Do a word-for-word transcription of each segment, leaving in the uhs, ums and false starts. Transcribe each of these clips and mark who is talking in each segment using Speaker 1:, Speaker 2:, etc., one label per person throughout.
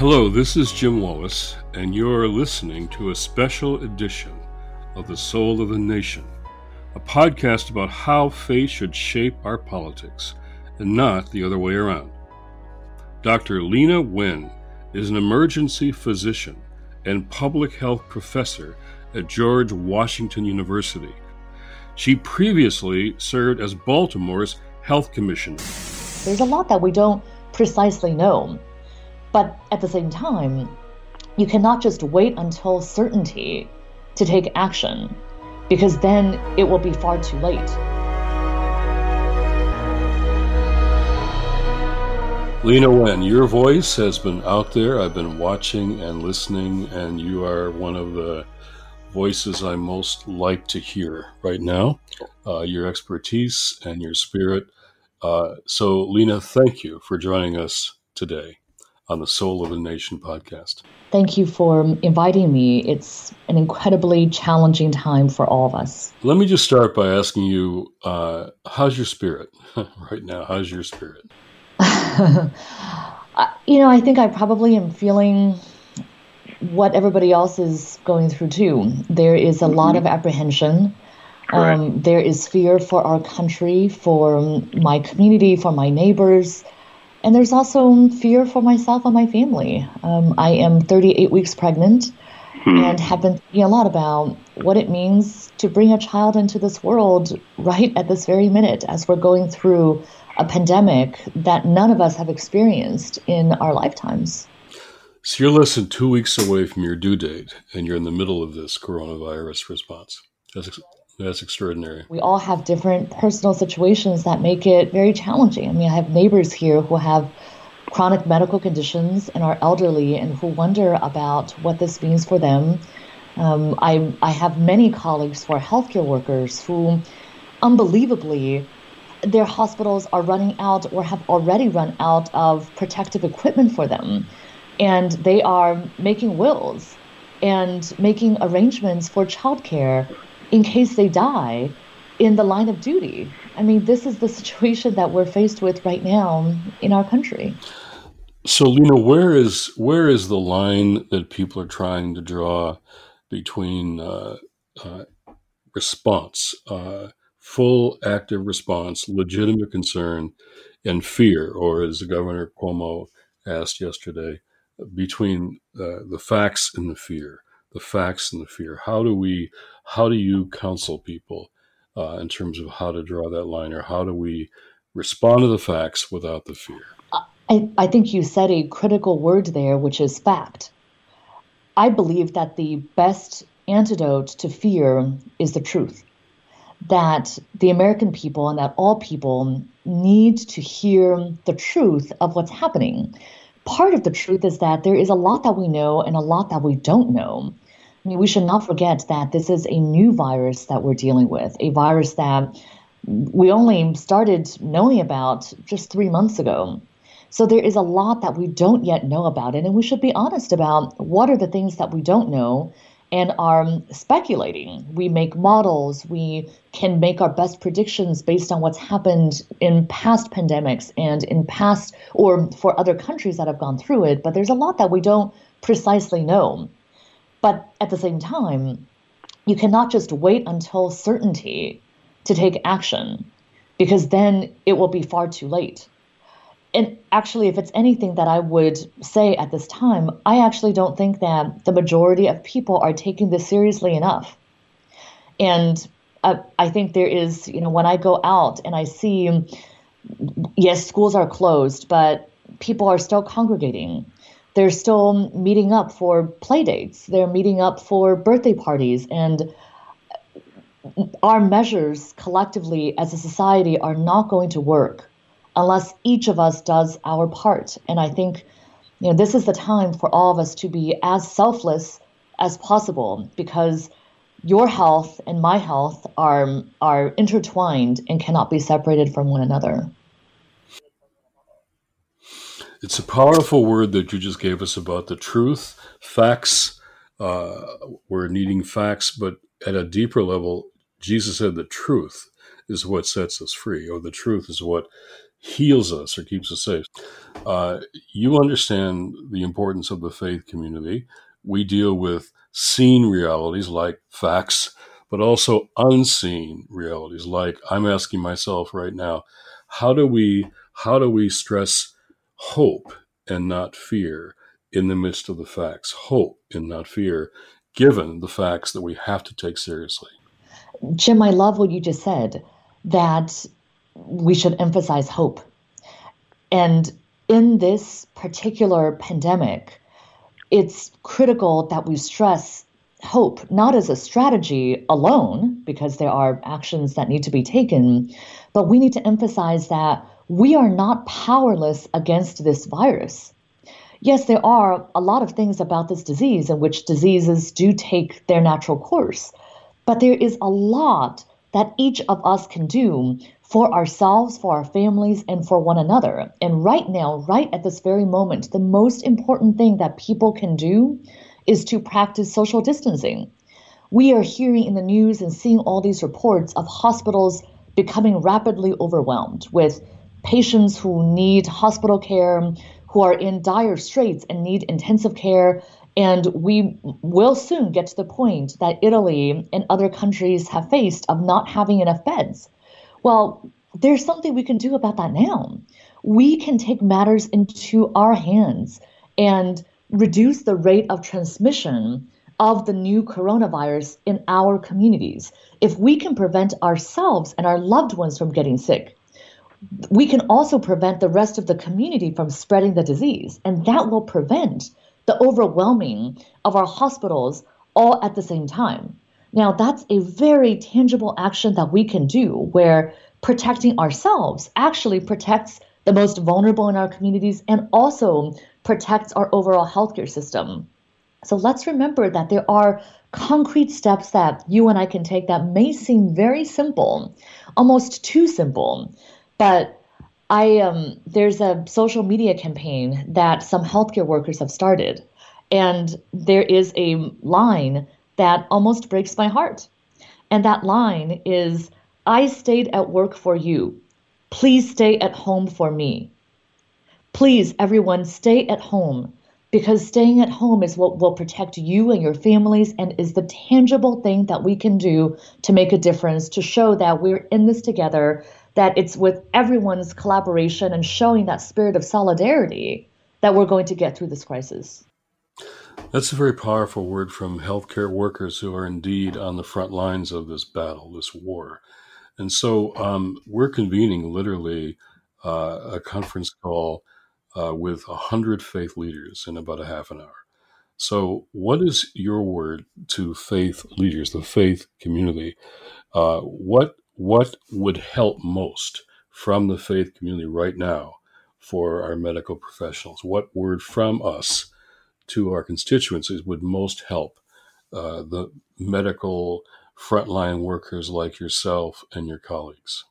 Speaker 1: Hello, this is Jim Wallace, and you're listening to a special edition of The Soul of the Nation, a podcast about how faith should shape our politics, and not the other way around. Doctor Leana Wen is an emergency physician and public health professor at George Washington University. She previously served as Baltimore's health commissioner.
Speaker 2: There's a lot that we don't precisely know. But at the same time, you cannot just wait until certainty to take action, because then it will be far too late.
Speaker 1: Leana Wen, your voice has been out there. I've been watching and listening, and you are one of the voices I most like to hear right now. Uh, your expertise and your spirit. Uh, so, Leana, thank you for joining us today on the Soul of the Nation podcast.
Speaker 2: Thank you for inviting me. It's an incredibly challenging time for all of us.
Speaker 1: Let me just start by asking you, uh, how's your spirit right now? How's your spirit?
Speaker 2: you know, I think I probably am feeling what everybody else is going through too. There is a mm-hmm. lot of apprehension. Um, there is fear for our country, for my community, for my neighbors. And there's also fear for myself and my family. Um, I am thirty-eight weeks pregnant hmm. and have been thinking a lot about what it means to bring a child into this world right at this very minute as we're going through a pandemic that none of us have experienced in our lifetimes.
Speaker 1: So you're less than two weeks away from your due date, and you're in the middle of this coronavirus response. That's That's extraordinary.
Speaker 2: We all have different personal situations that make it very challenging. I mean, I have neighbors here who have chronic medical conditions and are elderly and who wonder about what this means for them. Um, I, I have many colleagues who are healthcare workers who, unbelievably, their hospitals are running out or have already run out of protective equipment for them. And they are making wills and making arrangements for childcare in case they die in the line of duty. I mean, this is the situation that we're faced with right now in our country.
Speaker 1: So, Leana, where is where is the line that people are trying to draw between uh, uh, response, uh, full active response, legitimate concern, and fear, or as the Governor Cuomo asked yesterday, between uh, the facts and the fear? The facts and the fear. How do we, how do you counsel people uh, in terms of how to draw that line, or how do we respond to the facts without the fear?
Speaker 2: I, I think you said a critical word there, which is fact. I believe that the best antidote to fear is the truth. That the American people and that all people need to hear the truth of what's happening. Part of the truth is that there is a lot that we know and a lot that we don't know. I mean, we should not forget that this is a new virus that we're dealing with, a virus that we only started knowing about just three months ago. So there is a lot that we don't yet know about it, and we should be honest about what are the things that we don't know and are speculating. We make models, we can make our best predictions based on what's happened in past pandemics and in past, or for other countries that have gone through it, but there's a lot that we don't precisely know. But at the same time, you cannot just wait until certainty to take action, because then it will be far too late. And actually, if it's anything that I would say at this time, I actually don't think that the majority of people are taking this seriously enough. And uh, I think there is, you know, when I go out and I see, yes, schools are closed, but people are still congregating. They're still meeting up for play dates. They're meeting up for birthday parties. And our measures collectively as a society are not going to work unless each of us does our part. And I think, you know, this is the time for all of us to be as selfless as possible, because your health and my health are are intertwined and cannot be separated from one another.
Speaker 1: It's a powerful word that you just gave us about the truth, facts. Uh, we're needing facts, but at a deeper level, Jesus said the truth is what sets us free, or the truth is what heals us or keeps us safe. Uh, you understand the importance of the faith community. We deal with seen realities like facts, but also unseen realities like I'm asking myself right now, how do we how do we stress hope and not fear in the midst of the facts? Hope and not fear, given the facts that we have to take seriously.
Speaker 2: Jim, I love what you just said, that we should emphasize hope. And in this particular pandemic, it's critical that we stress hope, not as a strategy alone, because there are actions that need to be taken, but we need to emphasize that we are not powerless against this virus. Yes, there are a lot of things about this disease in which diseases do take their natural course, but there is a lot that each of us can do for ourselves, for our families, and for one another. And right now, right at this very moment, the most important thing that people can do is to practice social distancing. We are hearing in the news and seeing all these reports of hospitals becoming rapidly overwhelmed with patients who need hospital care, who are in dire straits and need intensive care. And we will soon get to the point that Italy and other countries have faced of not having enough beds. Well, there's something we can do about that now. We can take matters into our hands and reduce the rate of transmission of the new coronavirus in our communities. If we can prevent ourselves and our loved ones from getting sick, we can also prevent the rest of the community from spreading the disease. And that will prevent the overwhelming of our hospitals all at the same time. Now, that's a very tangible action that we can do where protecting ourselves actually protects the most vulnerable in our communities and also protects our overall healthcare system. So let's remember that there are concrete steps that you and I can take that may seem very simple, almost too simple. But I um, there's a social media campaign that some healthcare workers have started, and there is a line that almost breaks my heart. And that line is, I stayed at work for you. Please stay at home for me. Please, everyone, stay at home, because staying at home is what will protect you and your families and is the tangible thing that we can do to make a difference, to show that we're in this together, that it's with everyone's collaboration and showing that spirit of solidarity that we're going to get through this crisis.
Speaker 1: That's a very powerful word from healthcare workers who are indeed on the front lines of this battle, this war. And so um, we're convening literally uh, a conference call uh, with one hundred faith leaders in about a half an hour. So what is your word to faith leaders, the faith community? Uh, what what would help most from the faith community right now for our medical professionals? What word from us to our constituencies would most help uh, the medical frontline workers like yourself and your colleagues?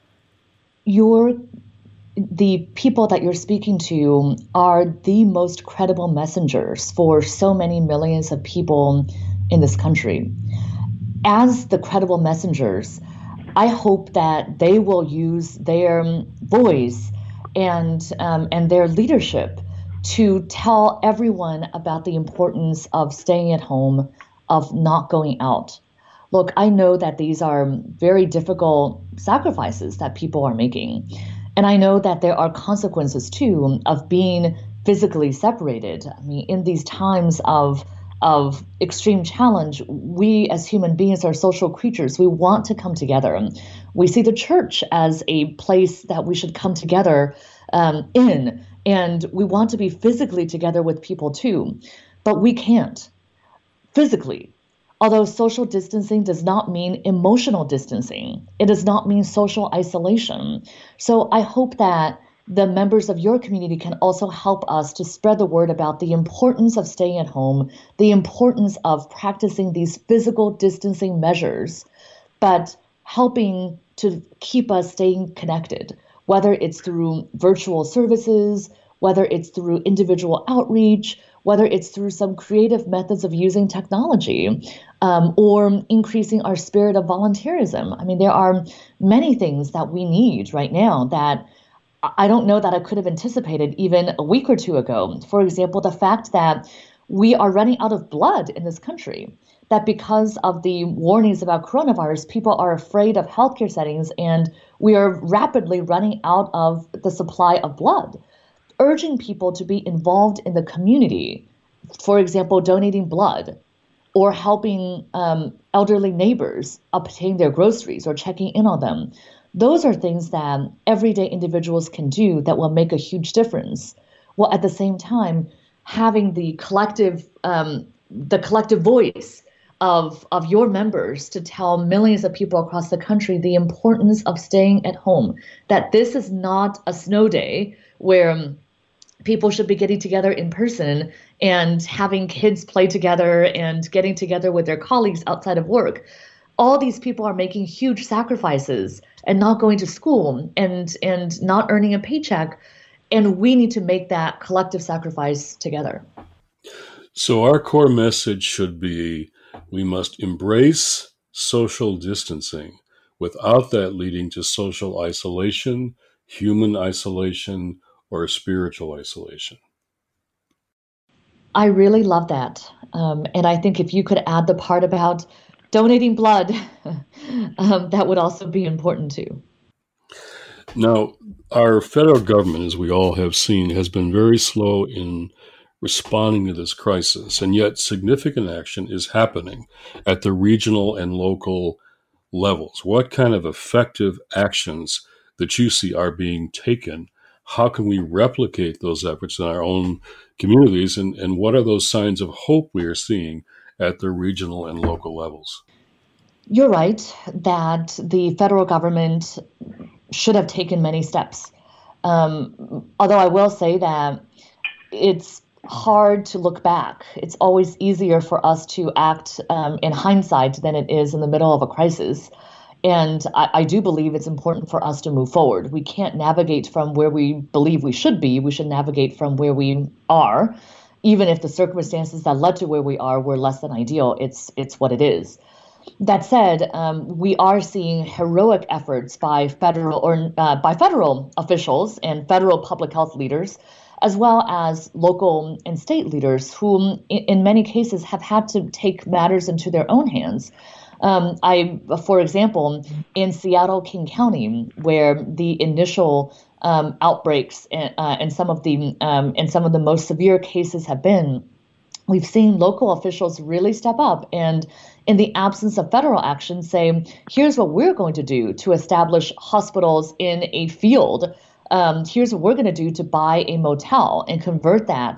Speaker 2: Your the people that you're speaking to are the most credible messengers for so many millions of people in this country. As the credible messengers, I hope that they will use their voice and um, and their leadership to tell everyone about the importance of staying at home, of not going out. Look, I know that these are very difficult sacrifices that people are making. And I know that there are consequences, too, of being physically separated. I mean, in these times of of extreme challenge, we as human beings are social creatures. We want to come together. We see the church as a place that we should come together um, in. And we want to be physically together with people, too. But we can't physically. Although social distancing does not mean emotional distancing, it does not mean social isolation. So I hope that the members of your community can also help us to spread the word about the importance of staying at home, the importance of practicing these physical distancing measures, but helping to keep us staying connected, whether it's through virtual services, whether it's through individual outreach, whether it's through some creative methods of using technology, um, or increasing our spirit of volunteerism. I mean, there are many things that we need right now that I don't know that I could have anticipated even a week or two ago. For example, the fact that we are running out of blood in this country, that because of the warnings about coronavirus, people are afraid of healthcare settings, and we are rapidly running out of the supply of blood. Urging people to be involved in the community, for example, donating blood or helping um, elderly neighbors obtain their groceries or checking in on them. Those are things that everyday individuals can do that will make a huge difference. While at the same time, having the collective, um, the collective voice of of your members to tell millions of people across the country the importance of staying at home. That this is not a snow day where um, people should be getting together in person and having kids play together and getting together with their colleagues outside of work. All these people are making huge sacrifices and not going to school and and not earning a paycheck. And we need to make that collective sacrifice together.
Speaker 1: So our core message should be we must embrace social distancing without that leading to social isolation, human isolation, or spiritual isolation.
Speaker 2: I really love that. Um, and I think if you could add the part about donating blood, um, that would also be important too.
Speaker 1: Now, our federal government, as we all have seen, has been very slow in responding to this crisis, and yet significant action is happening at the regional and local levels. What kind of effective actions that you see are being taken? How can we replicate those efforts in our own communities, and, and what are those signs of hope we are seeing at the regional and local levels?
Speaker 2: You're right that the federal government should have taken many steps. Um, although I will say that it's hard to look back. It's always easier for us to act um, in hindsight than it is in the middle of a crisis. And I, I do believe it's important for us to move forward. We can't navigate from where we believe we should be. We should navigate from where we are, even if the circumstances that led to where we are were less than ideal. It's it's what it is. That said, um, we are seeing heroic efforts by federal or uh, by federal officials and federal public health leaders, as well as local and state leaders who, in, in many cases, have had to take matters into their own hands. Um, I, for example, in Seattle, King County, where the initial um, outbreaks and, uh, and some of the um, and some of the most severe cases have been, we've seen local officials really step up and, in the absence of federal action, say, here's what we're going to do to establish hospitals in a field. Um, here's what we're going to do to buy a motel and convert that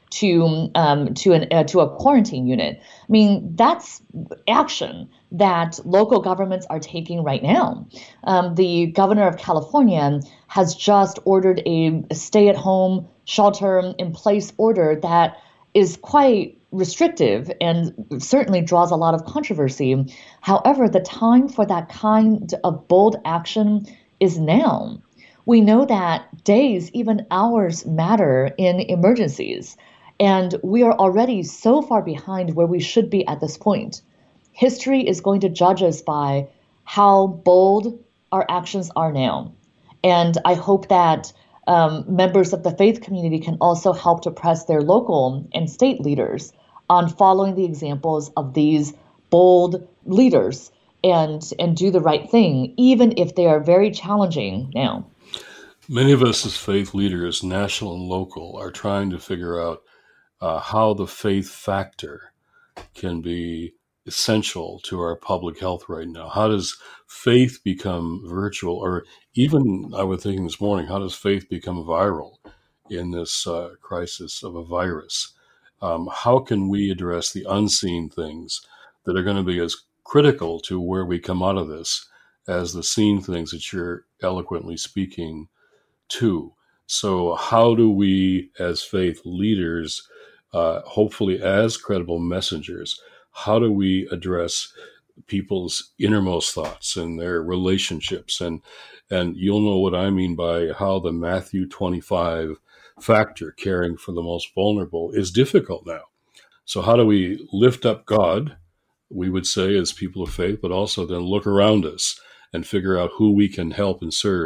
Speaker 2: to um, to an uh, to a quarantine unit. I mean, that's action that local governments are taking right now. Um, the governor of California has just ordered a stay-at-home, shelter-in-place order that is quite restrictive and certainly draws a lot of controversy. However, the time for that kind of bold action is now. We know that days, even hours, matter in emergencies, and we are already so far behind where we should be at this point. History is going to judge us by how bold our actions are now. And I hope that um, members of the faith community can also help to press their local and state leaders on following the examples of these bold leaders and, and do the right thing, even if they are very challenging now.
Speaker 1: Many of us as faith leaders, national and local, are trying to figure out uh, how the faith factor can be essential to our public health right now. How does faith become virtual? Or even, I was thinking this morning, how does faith become viral in this uh, crisis of a virus? Um, how can we address the unseen things that are going to be as critical to where we come out of this as the seen things that you're eloquently speaking to? So how do we, as faith leaders, uh, hopefully as credible messengers, how do we address people's innermost thoughts and their relationships? And and you'll know what I mean by how the Matthew twenty-five factor, caring for the most vulnerable, is difficult now. So how do we lift up God, we would say, as people of faith, but also then look around us and figure out who we can help and serve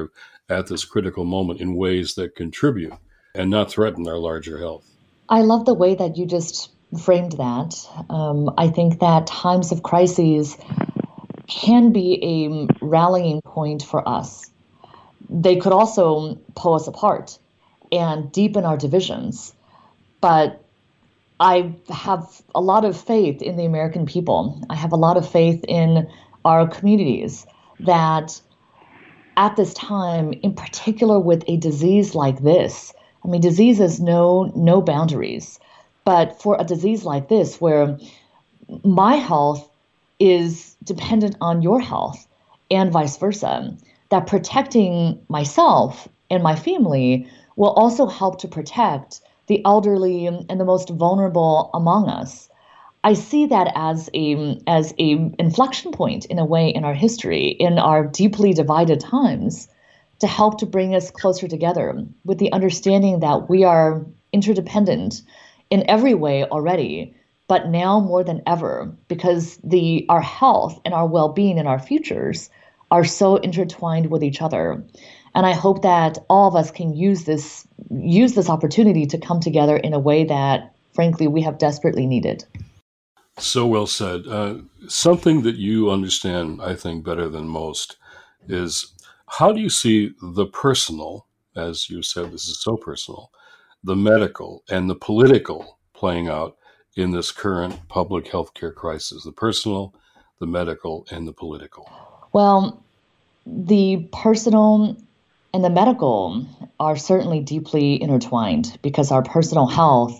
Speaker 1: at this critical moment in ways that contribute and not threaten our larger health.
Speaker 2: I love the way that you just framed that. Um, I think that times of crises can be a rallying point for us. They could also pull us apart and deepen our divisions. But I have a lot of faith in the American people. I have a lot of faith in our communities that at this time, in particular with a disease like this, I mean, diseases know no boundaries. But for a disease like this, where my health is dependent on your health and vice versa, that protecting myself and my family will also help to protect the elderly and the most vulnerable among us. I see that as a as a inflection point in a way in our history, in our deeply divided times, to help to bring us closer together with the understanding that we are interdependent in every way already, but now more than ever, because the our health and our well-being and our futures are so intertwined with each other. And I hope that all of us can use this use this opportunity to come together in a way that, frankly, we have desperately needed.
Speaker 1: So well said. Uh, something that you understand, I think, better than most is, how do you see the personal, as you said, this is so personal, the medical and the political playing out in this current public healthcare crisis? The personal, the medical, and the political.
Speaker 2: Well, the personal and the medical are certainly deeply intertwined, because our personal health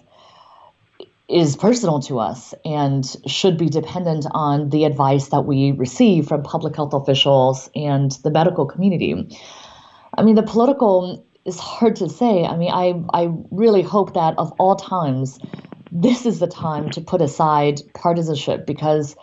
Speaker 2: is personal to us and should be dependent on the advice that we receive from public health officials and the medical community. I mean, the political is hard to say. I mean, I, I really hope that of all times, this is the time to put aside partisanship, because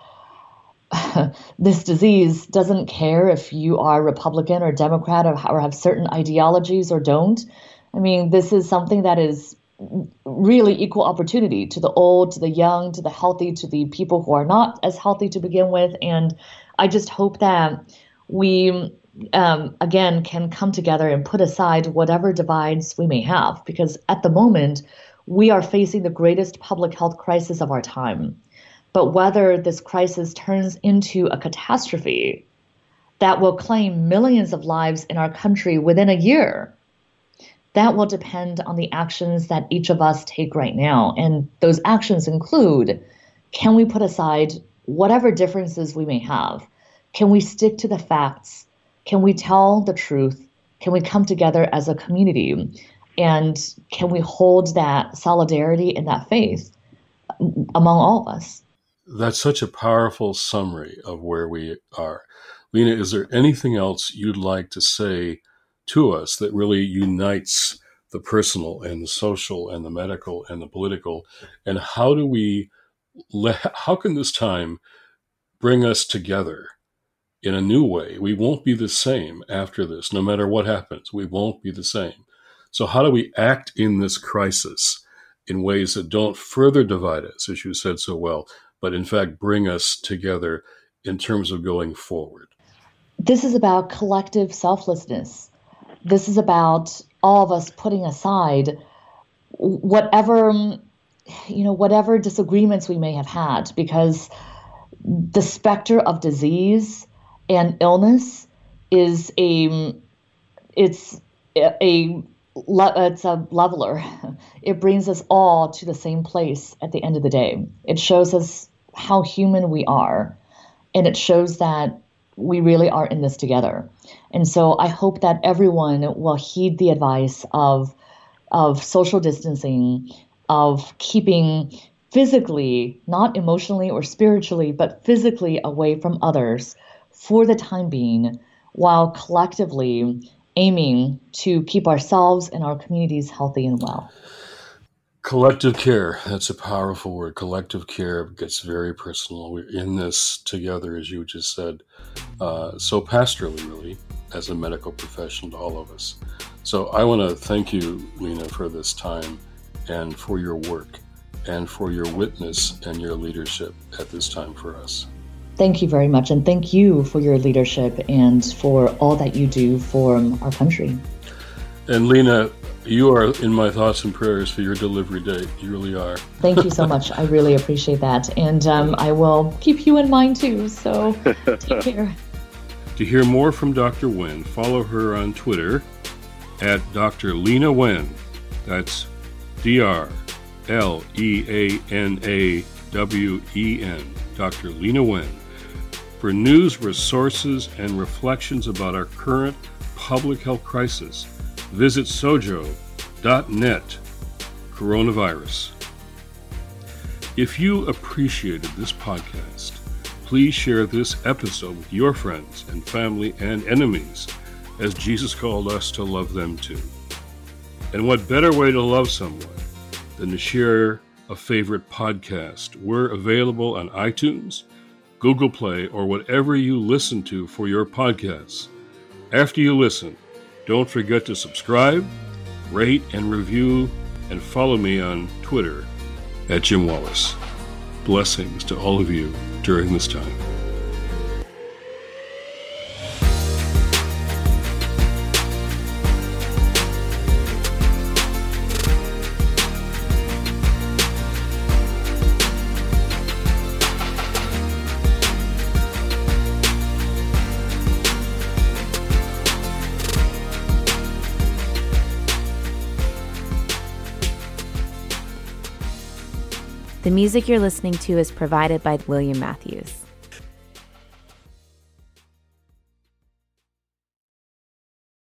Speaker 2: this disease doesn't care if you are Republican or Democrat or, or have certain ideologies or don't. I mean, this is something that is really equal opportunity to the old, to the young, to the healthy, to the people who are not as healthy to begin with. And I just hope that we, um, again, can come together and put aside whatever divides we may have, because at the moment, we are facing the greatest public health crisis of our time. But whether this crisis turns into a catastrophe that will claim millions of lives in our country within a year, that will depend on the actions that each of us take right now. And those actions include, can we put aside whatever differences we may have? Can we stick to the facts? Can we tell the truth? Can we come together as a community? And can we hold that solidarity and that faith among all of us?
Speaker 1: That's such a powerful summary of where we are. Lena, is there anything else you'd like to say to us that really unites the personal and the social and the medical and the political? And how do we, how can this time bring us together in a new way? We won't be the same after this, no matter what happens. We won't be the same. So how do we act in this crisis in ways that don't further divide us, as you said so well, but in fact bring us together in terms of going forward?
Speaker 2: This is about collective selflessness. This is about all of us putting aside whatever, you know, whatever disagreements we may have had, because the specter of disease and illness is a, it's a, it's a leveler. It brings us all to the same place at the end of the day. It shows us how human we are, and it shows that we really are in this together. And so I hope that everyone will heed the advice of, of social distancing, of keeping physically, not emotionally or spiritually, but physically away from others for the time being, while collectively aiming to keep ourselves and our communities healthy and well.
Speaker 1: Collective care, that's a powerful word. Collective care gets very personal. We're in this together, as you just said, uh, so pastorally, really, as a medical profession to all of us. So I want to thank you, Lena, for this time and for your work and for your witness and your leadership at this time for us.
Speaker 2: Thank you very much. And thank you for your leadership and for all that you do for our country.
Speaker 1: And Lena, you are in my thoughts and prayers for your delivery date. You really are.
Speaker 2: Thank you so much. I really appreciate that. And um, I will keep you in mind too. So take care.
Speaker 1: To hear more from Doctor Wen, follow her on Twitter at Doctor Lena Wen. That's D R L E A N A W E N, Doctor Lena Wen. For news, resources, and reflections about our current public health crisis, visit sojo dot net coronavirus. If you appreciated this podcast, please share this episode with your friends and family and enemies, as Jesus called us to love them too. And what better way to love someone than to share a favorite podcast? We're available on iTunes, Google Play, or whatever you listen to for your podcasts. After you listen, don't forget to subscribe, rate, and review, and follow me on Twitter at Jim Wallis. Blessings to all of you during this time.
Speaker 3: The music you're listening to is provided by William Matthews.